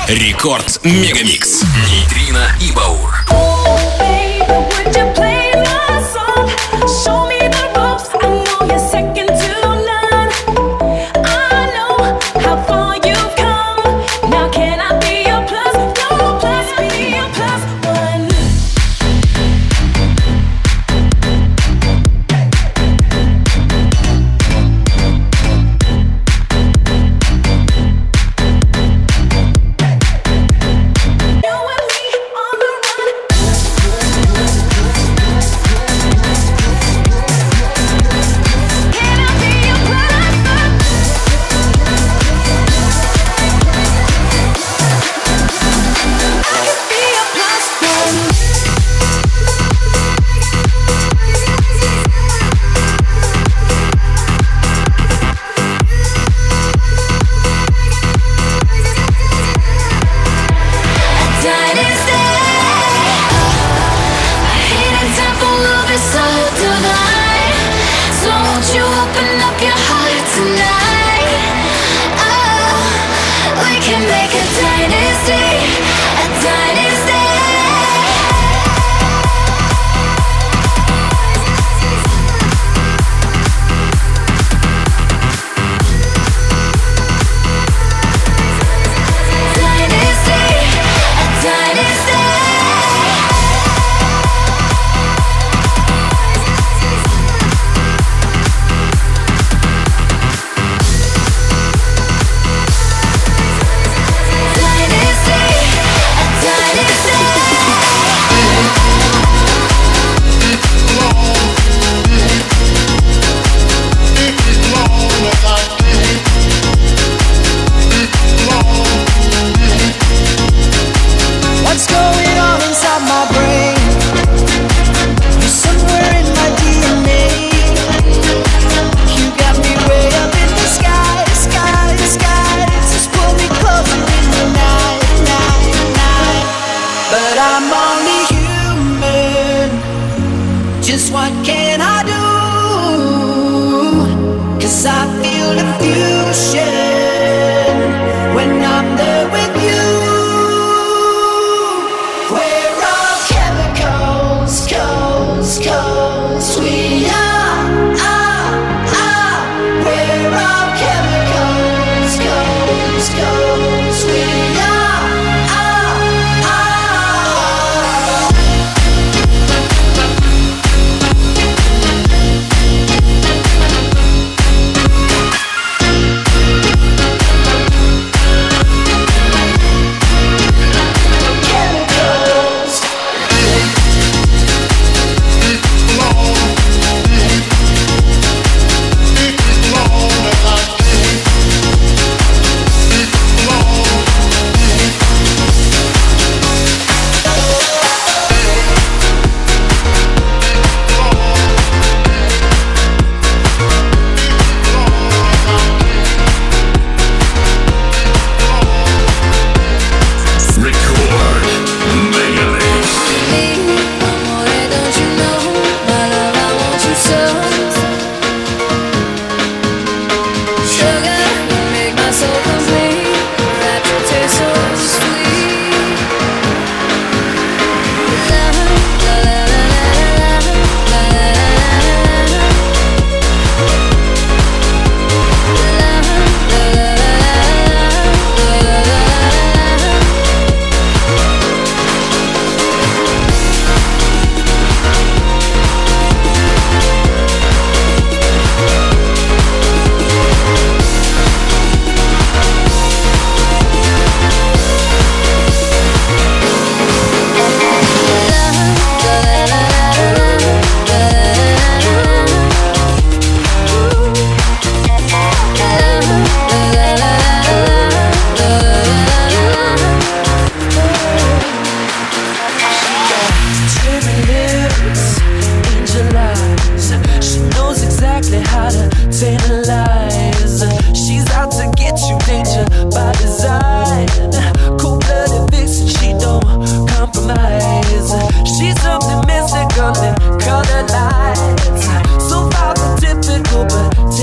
Рекорд Мегамикс. Нейтрино и Баур.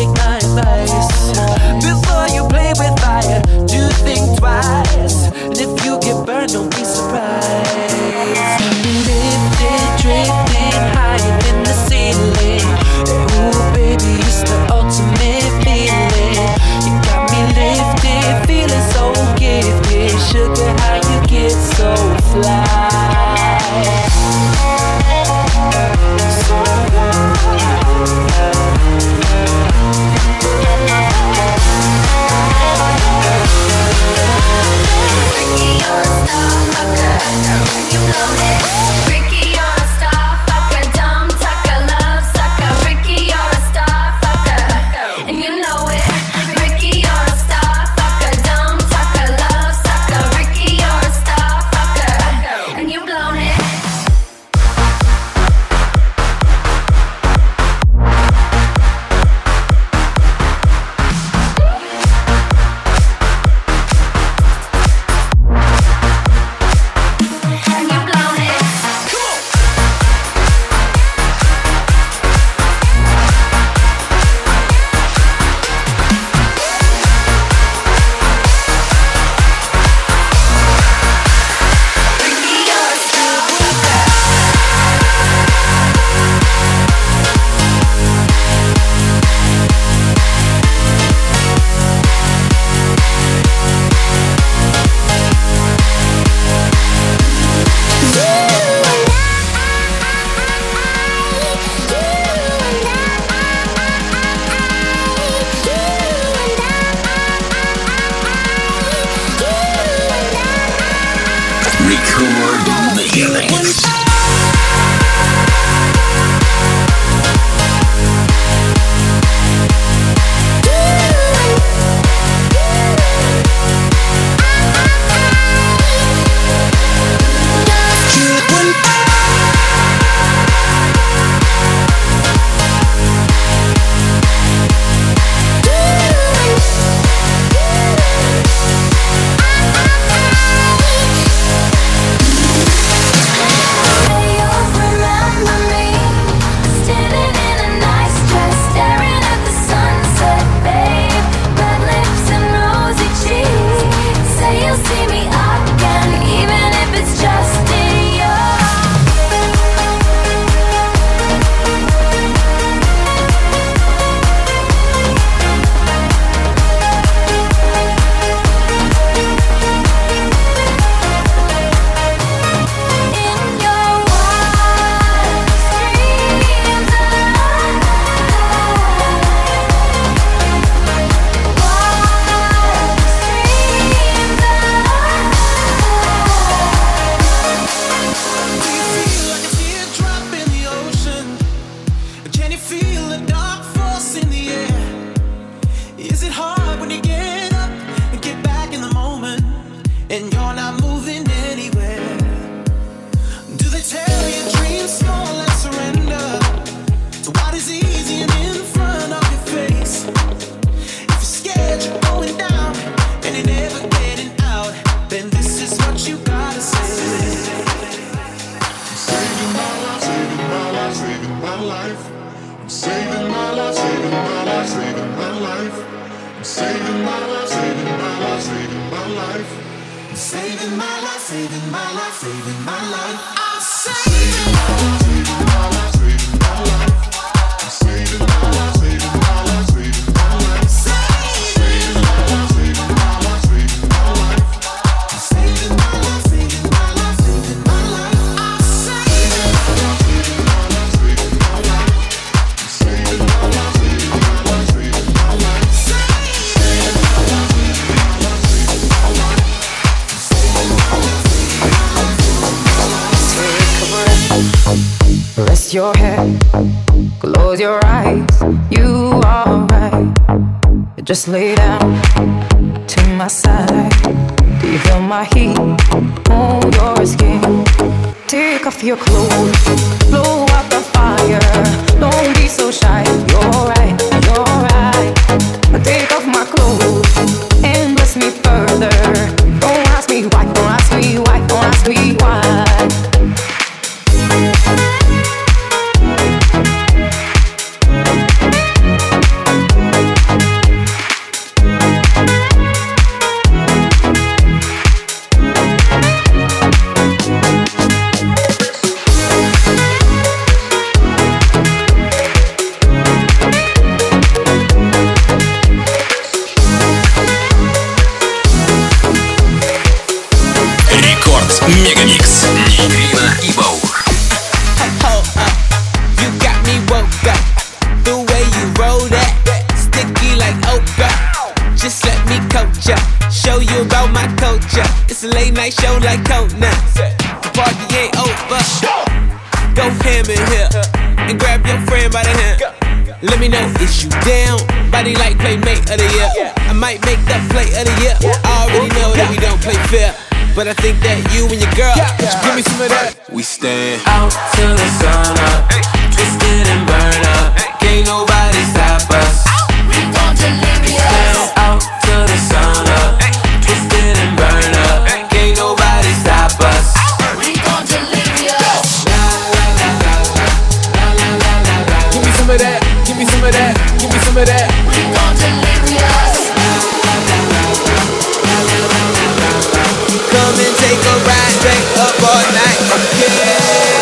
Before you play with fire, do think twice. And if don't be surprised. Lifted, drifting higher than the ceiling. Ooh, baby, it's the ultimate feeling. You got me lifted, feeling so gifted. Sugar, how you get so fly? Your head, close your eyes, you are right. Just lay down to my side. Do you feel my heat on your skin? Take off your clothes, blow out the fire. Don't be so shy. You're right, you're right. Take off my clothes and bless me further. Don't ask me why, don't ask me why, don't ask me why. culture. It's a late night show like Conan. The party ain't over. Go ham in here and grab your friend by the hand. Let me know, is you down? Body like playmate of the year. I might make that play of the year. I already know that we don't play fair, but I think that you and your girl should give me some of that. We stand out till the sun up, twisted and burn up. Can't nobody stop us. We gon' deliver you. Stand out till the sun up, twisted and burn up. Can't nobody stop us. We gon' deliver you. La la la la la la la la la. Give me some of that. Give me some of that. Give me some of that. We gon' deliver you. Come and take a ride, stay up all night, okay?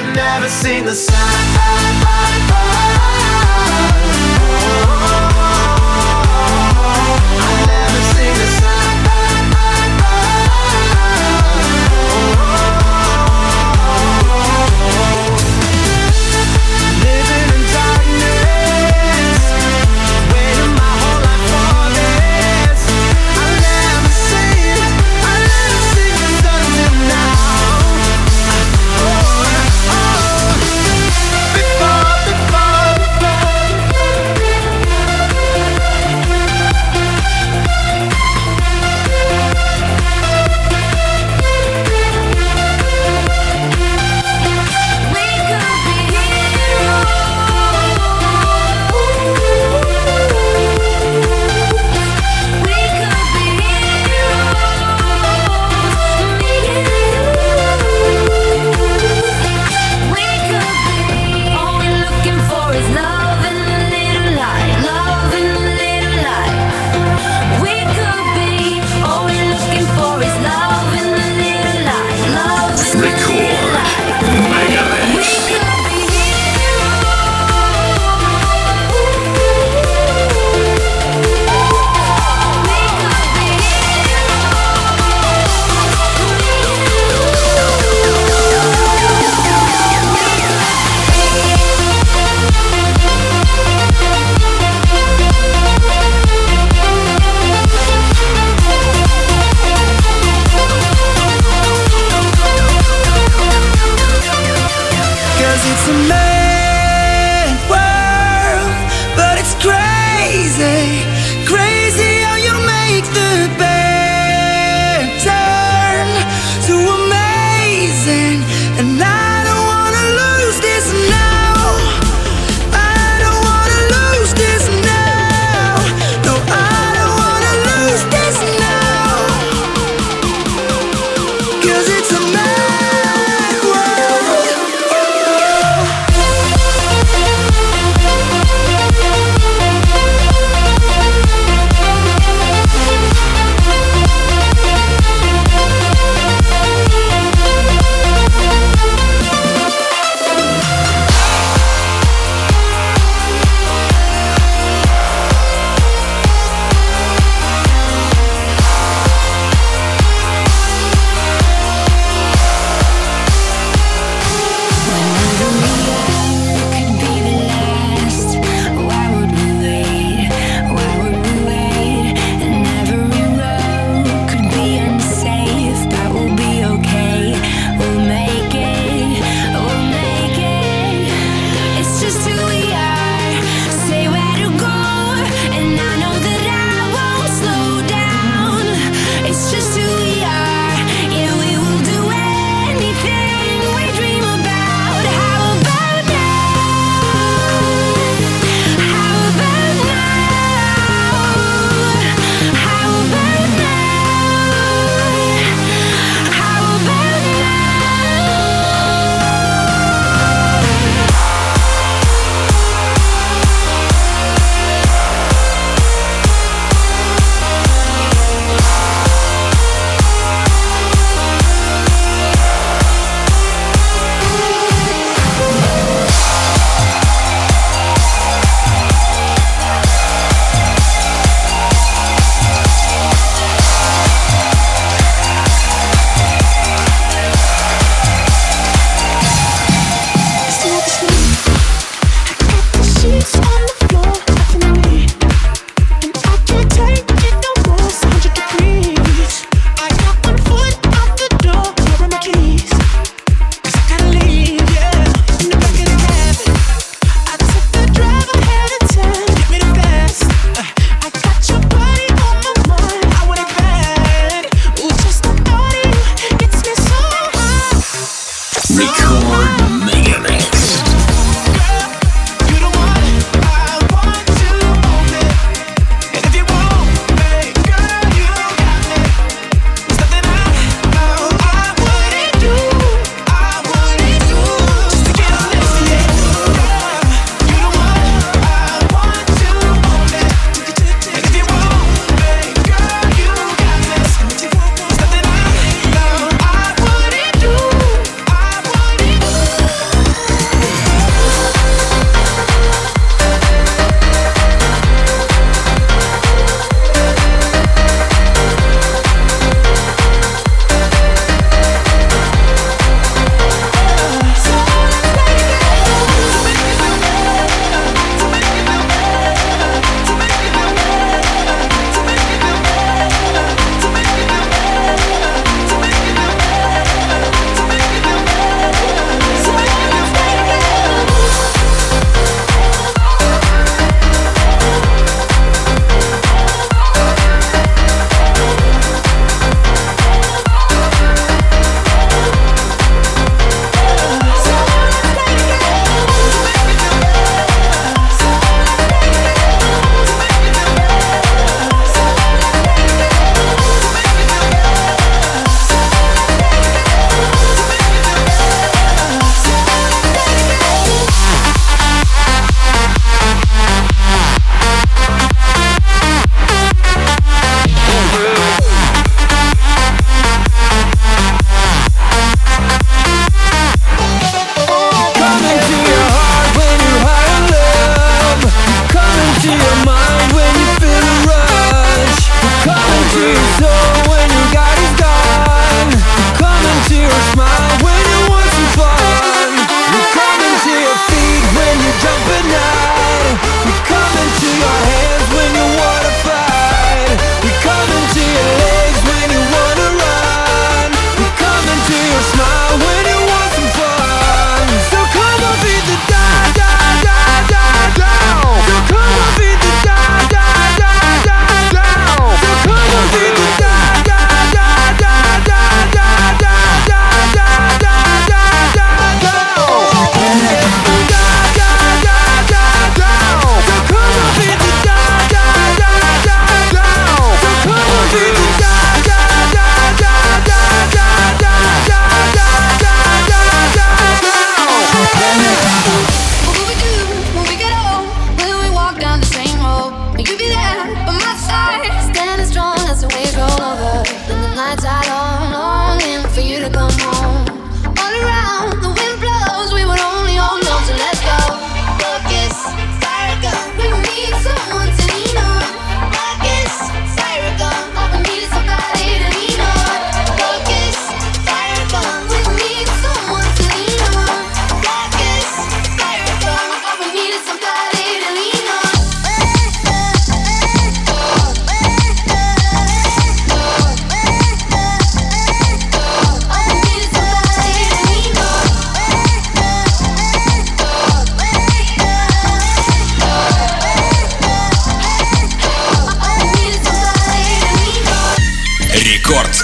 never seen the sign.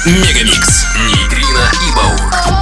Мегамикс. Нейтрино и Баур.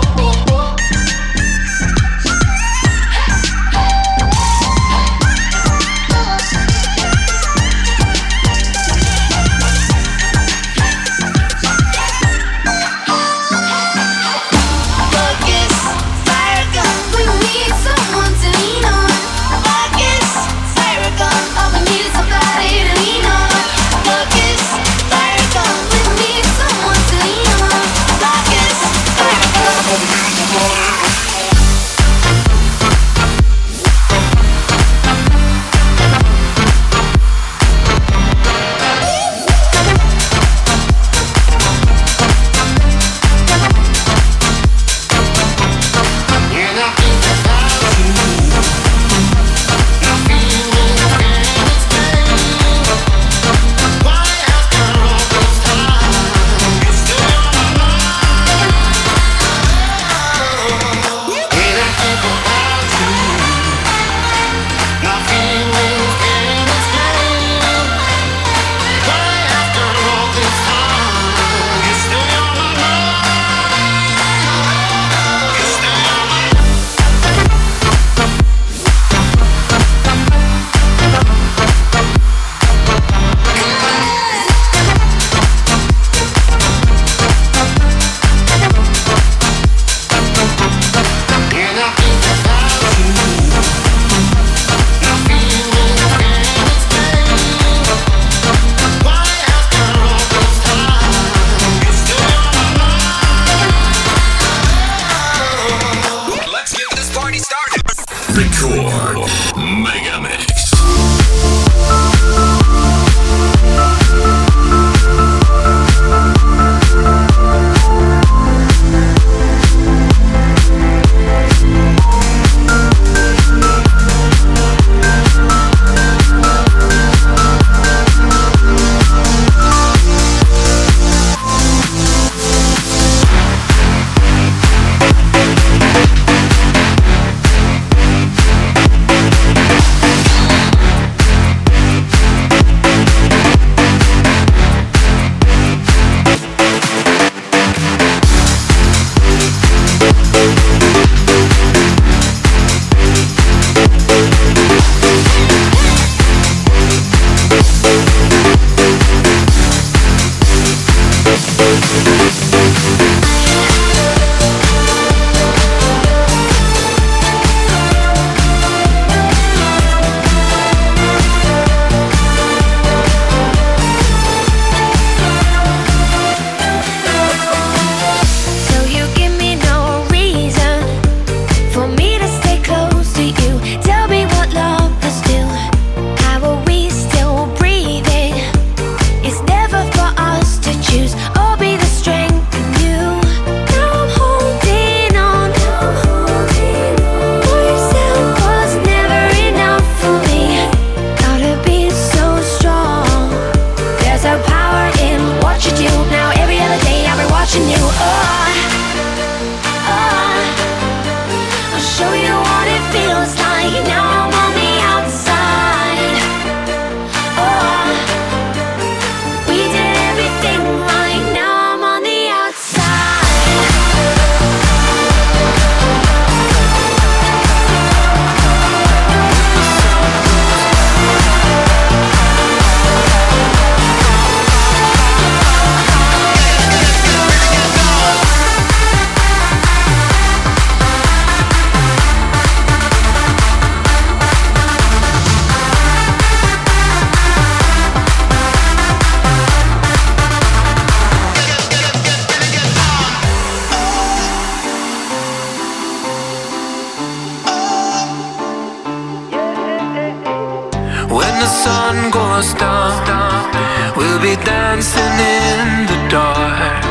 goes down, we'll be dancing in the dark.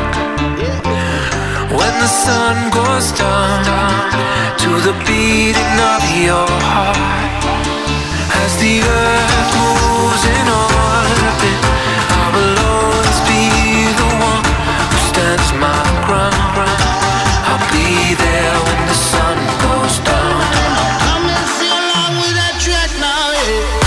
When the sun goes down, to the beating of your heart. As the earth moves in orbit, I will always be the one who stands my ground. I'll be there when the sun goes down. Come and sing along with that track now, yeah.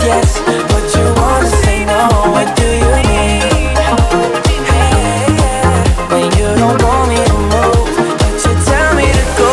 yes, but you wanna say no. What do you mean? When you don't want me to move, but you tell me to go.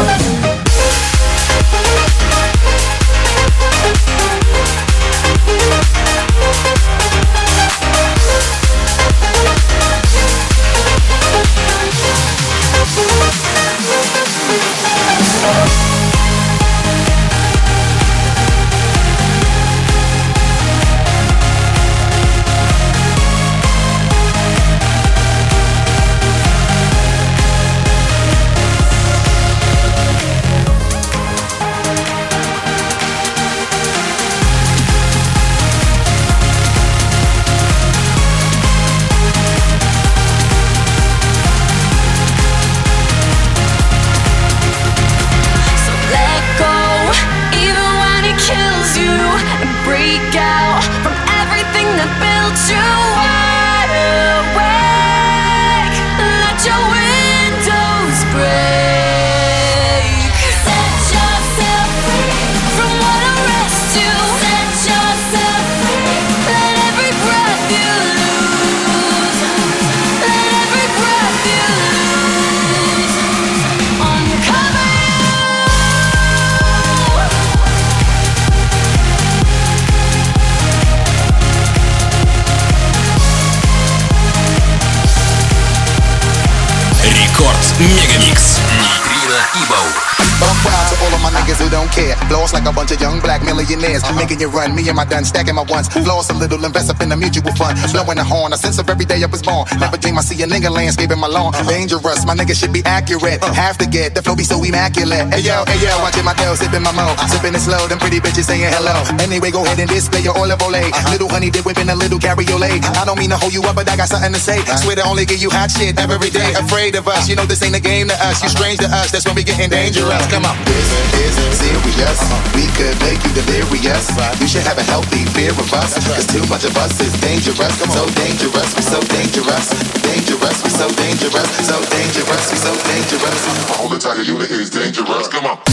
Мегамикс. Нейтрино и Баур. I'm proud to all of my niggas who don't care. Floss like a bunch of young black millionaires. Making you run, me and my done, stacking my ones. Floss a little, invest up in the mutual fund. Blowing the horn, a sense of every day I was born. Never dream I see a nigga landscaping my lawn. Dangerous, my nigga should be accurate. Have to get, the flow be so immaculate. Hey yo, watching my girl sipping my mo. Sipping it slow, them pretty bitches saying hello. Anyway, go ahead and display your olive oil. Little honey dip whipping a little cabriolet. I don't mean to hold you up, but I got something to say. Swear to only give you hot shit every day. Afraid of us, you know this ain't a game to us. You strange to us, that's when we getting dangerous. Come on. This is serious. We could make you delirious. You should have a healthy fear of us. Cause too much of us is dangerous. So dangerous, we so dangerous. Dangerous, we so dangerous. So dangerous, we so dangerous. All the tiger unit is dangerous. Come on.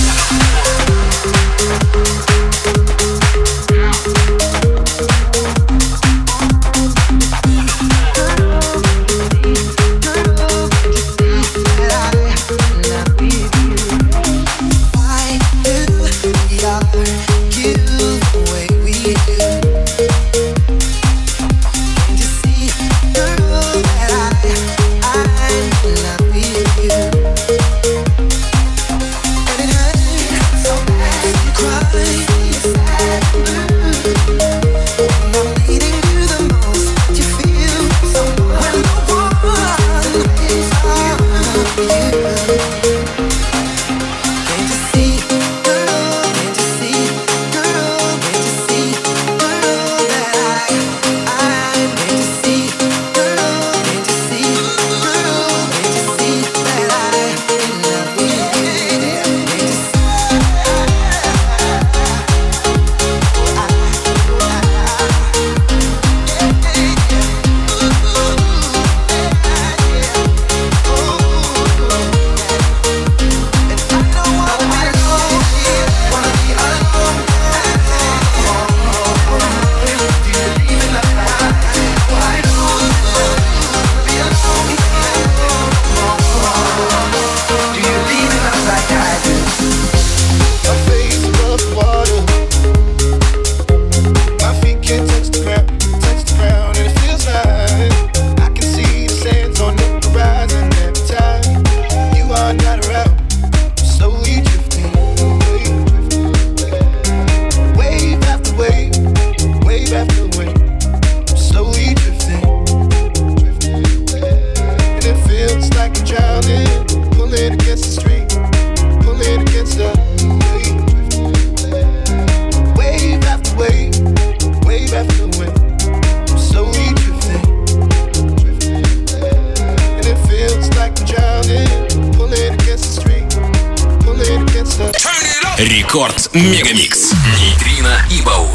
Рекорд Мегамикс. Нейтрино и Баур.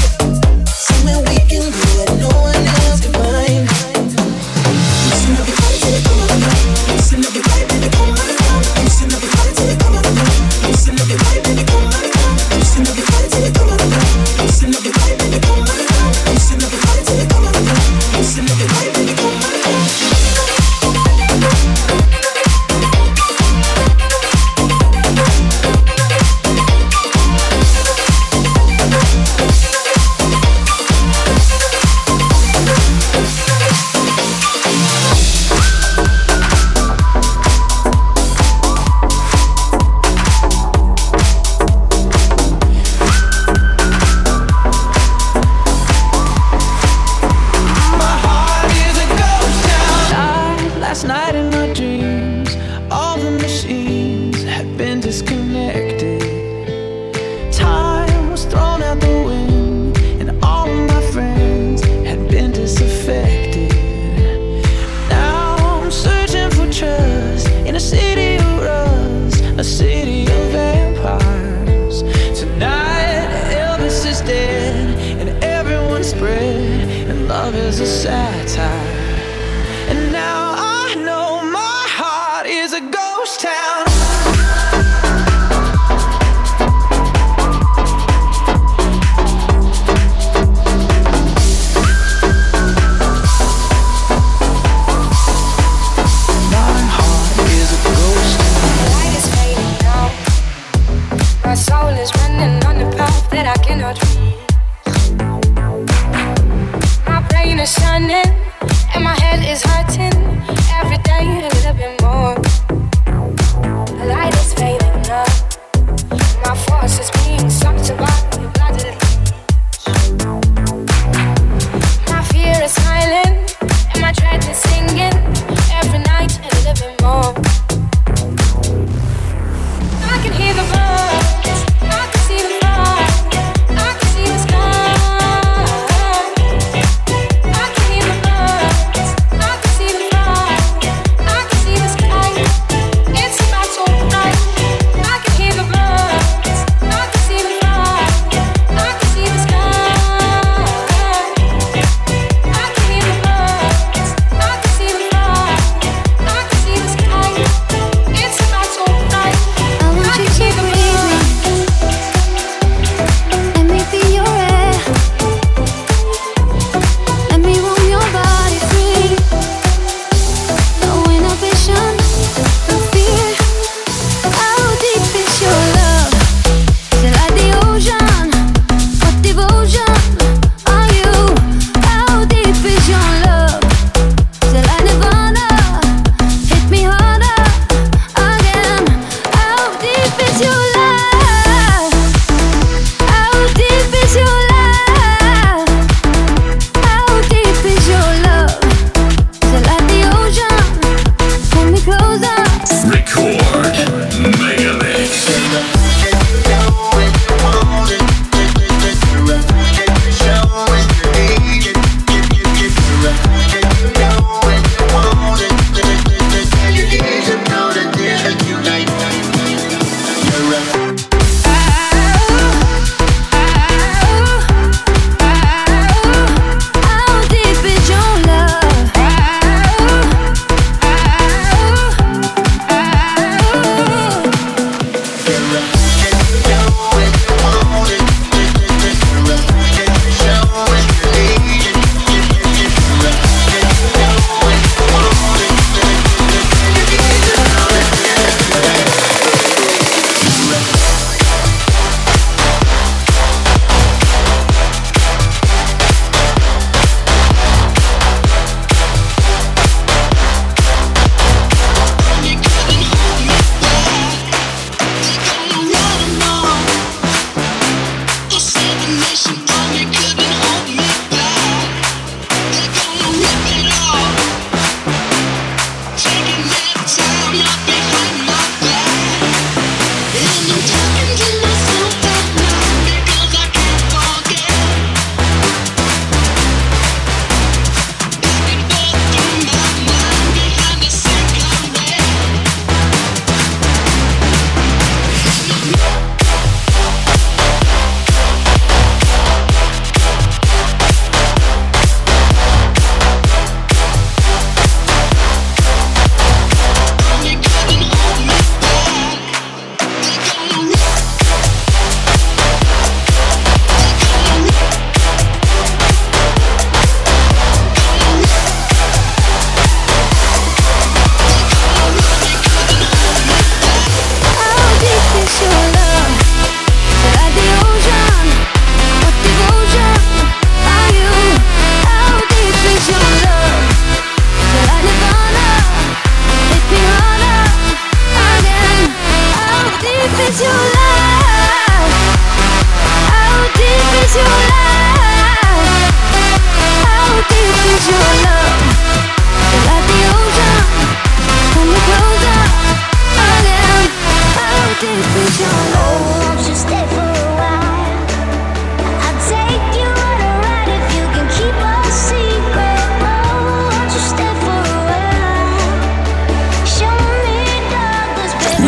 Somewhere we can go and no one else can find.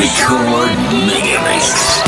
Record Megamix.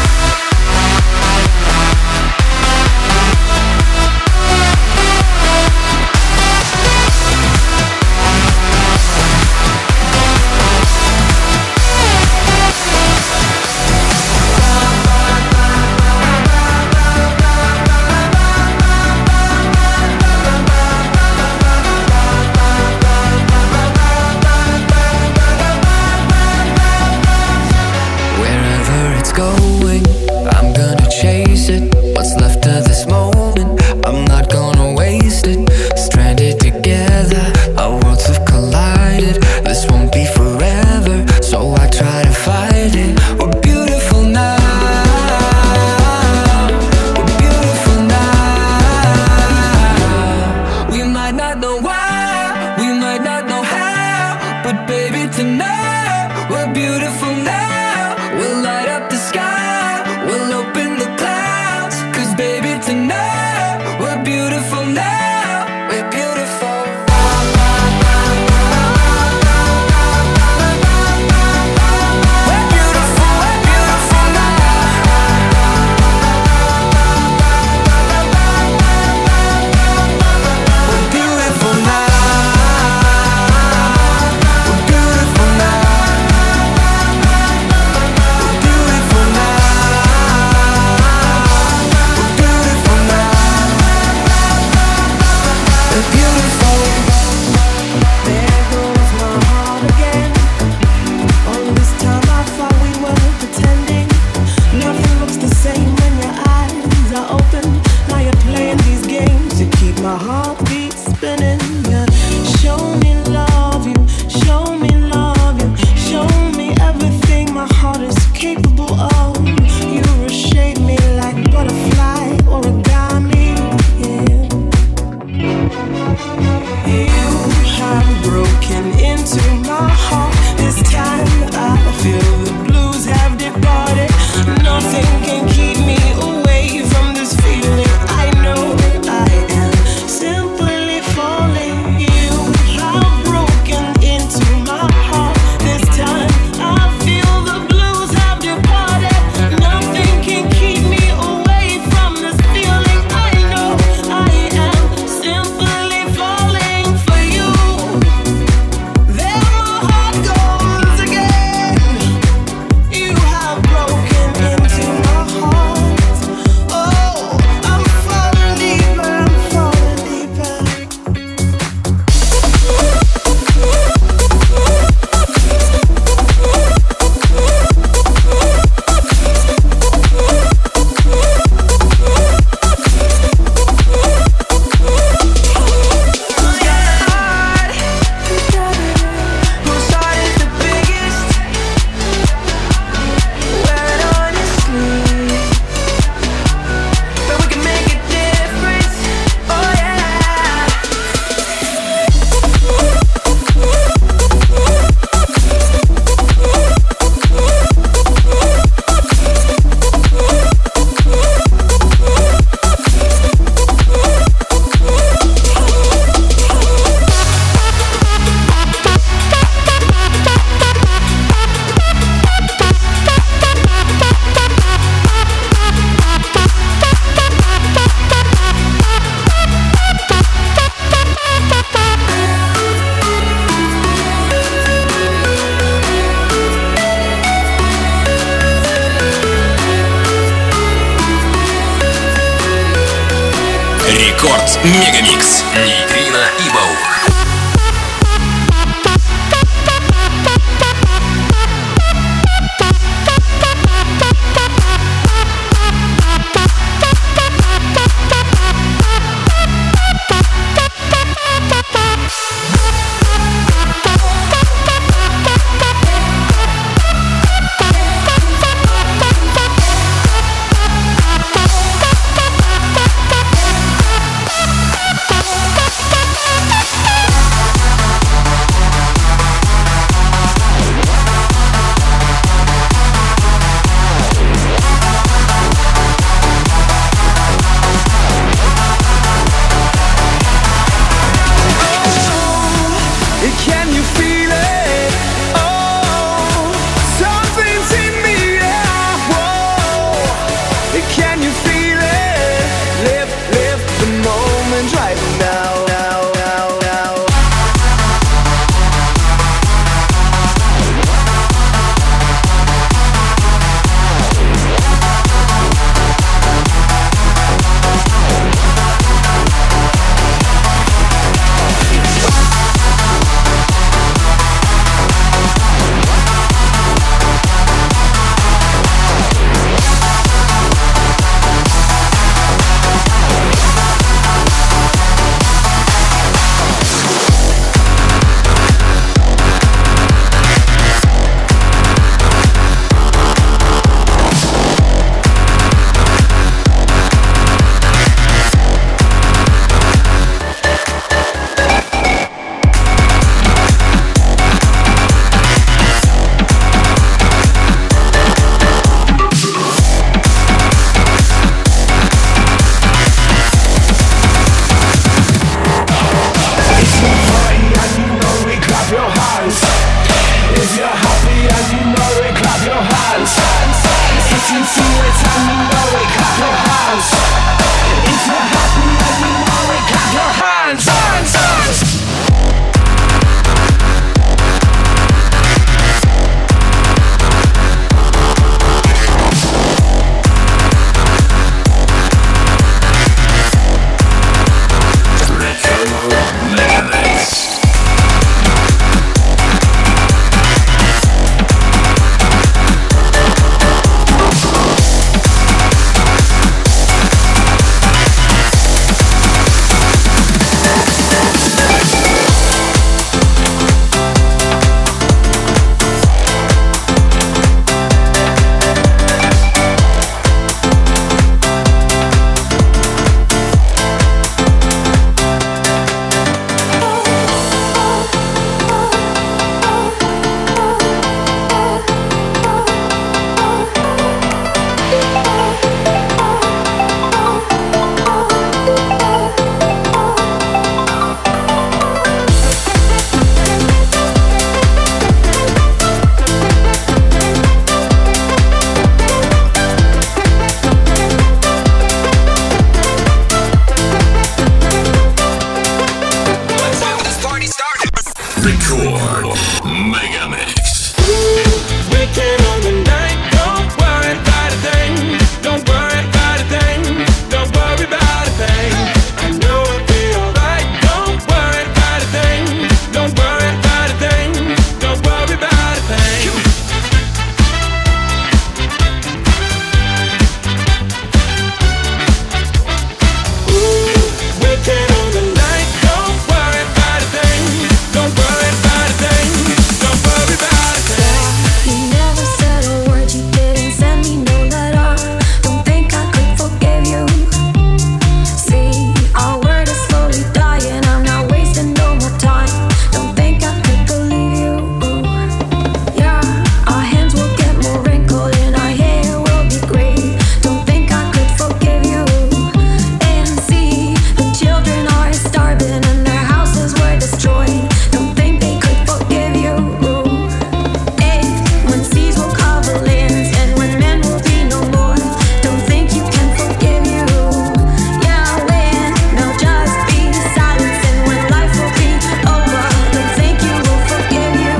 Рекорд Мегамикс. Нейтрино и Баур. Can you feel it? Oh, something Рекорд Мегамикс. Weekend on the night, don't worry about a thing. Don't worry about a thing. Don't worry about a thing. I know it'll be alright. Don't worry about a thing. Don't worry about a thing. Don't worry about a thing. Weekend on the night, don't worry about a thing. Don't worry about a thing. Don't worry about a thing. You never said a word, you didn't send me no letter. Don't think I could forgive you. See, our word is slowly dying, I'm not wasting no more time. Don't think I could believe you. Yeah, our hands will get more wrinkled and our hair will be gray. Don't think I could forgive you. And see, the children are starving and their houses were destroyed. Don't think they could forgive you. When seas will cover lands and when men will be no more, don't think you can forgive you. Yeah, when there'll just be silence and when life will be over, don't think you will forgive you.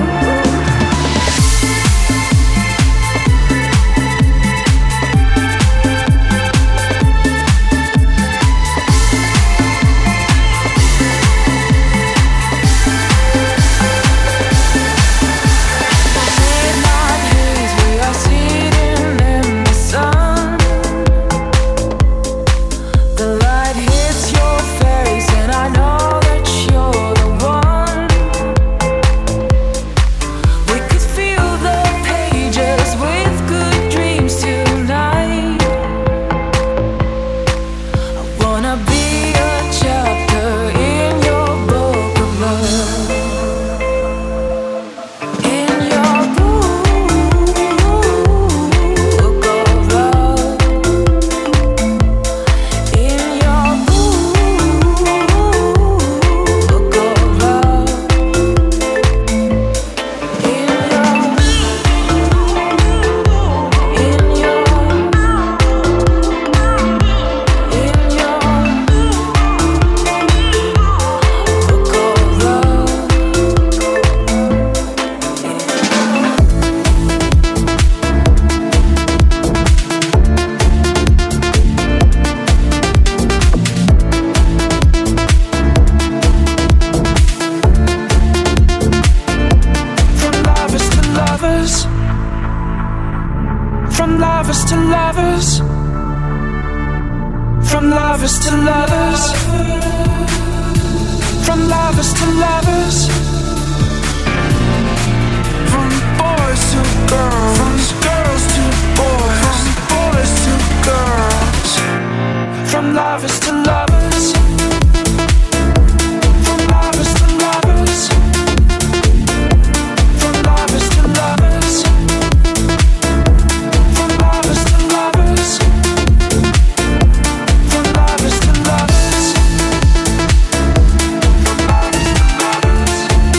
Midnight haze, we are sitting in the sun. The light hits your face, and I know that you're the one. We could fill the pages with good dreams tonight. I wanna be a chapter in your book of love. In your book of love. In your book of love. From lovers to lovers. From lovers to lovers. From lovers to lovers. From boys to girls. From girls to boys. From boys to girls. From lovers to lovers. From lovers to lovers. From lovers to lovers. From lovers to lovers. From lovers to lovers. From lovers to lovers.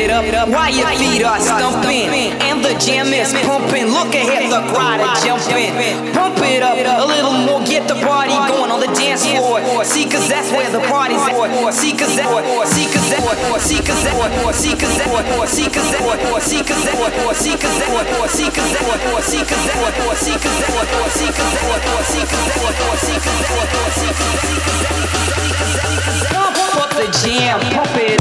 it up while your feet are stumping and the jam is pumping. Look ahead, the crowd are jumping. Pump it up a little more, get the party going on the dance floor. See, cause that's where the party's at. See, cause that, see, cause that, see, cause that, see, cause that, see, cause that, see, cause that, see, cause that, see, cause that, see, cause that, see, cause that, see, cause that, see, cause that, see, cause that, pump up the jam, pump it.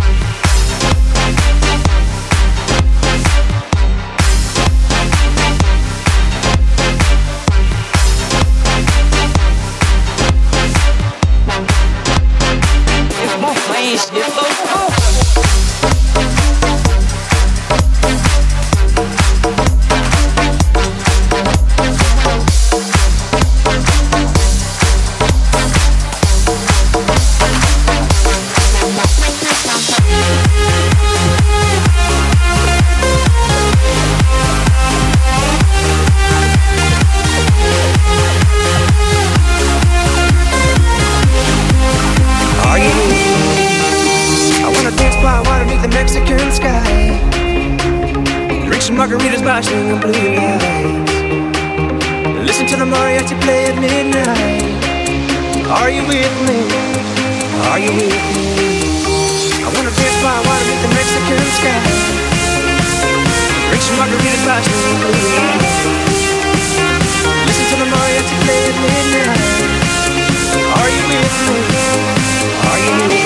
Margaritas by string blue lights. Listen to the mariachi play at midnight. Are you with me? Are you with me? I wanna dance by water beneath the Mexican sky. Drink some margaritas by string blue lights. Listen to the mariachi play at midnight. Are you with me? Are you with me?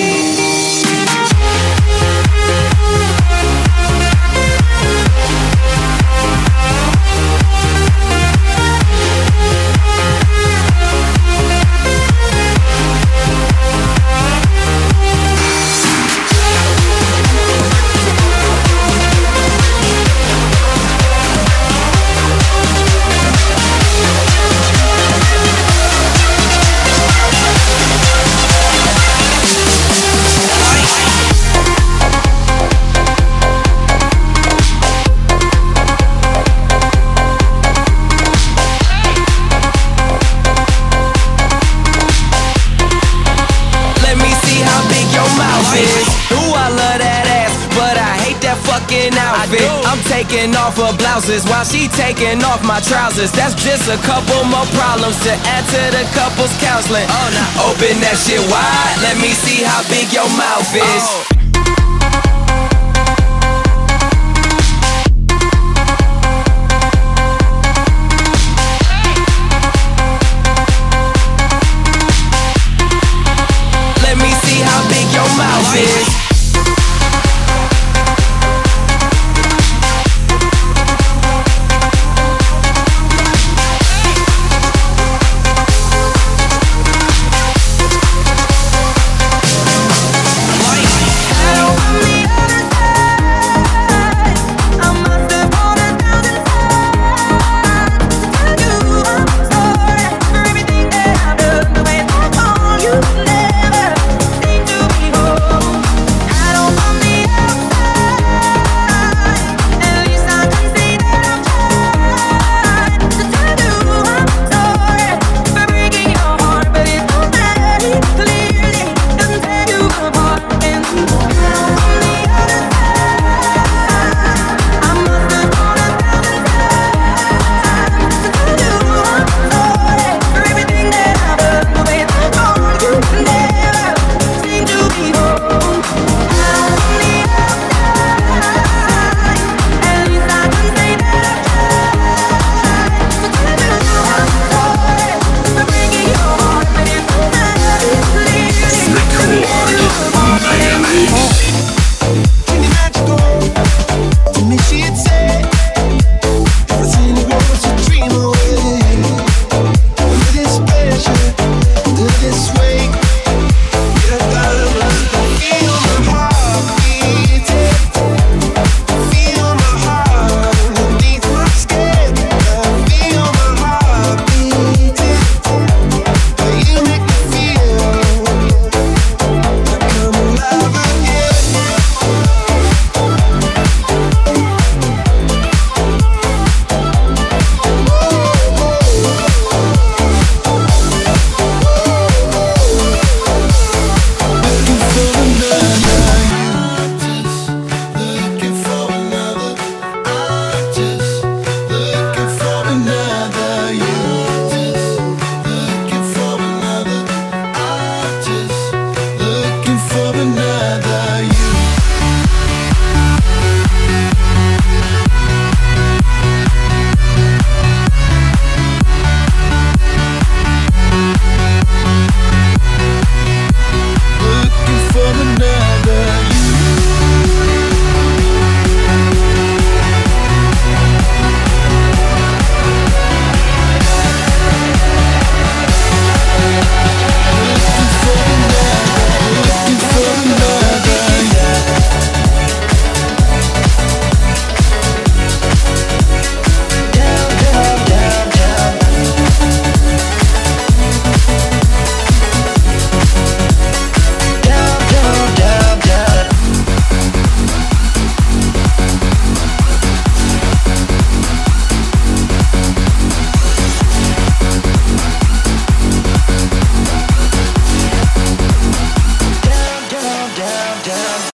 I'm taking off her blouses while she taking off my trousers. That's just a couple more problems to add to the couple's counseling. Open that shit wide, let me see how big your mouth is.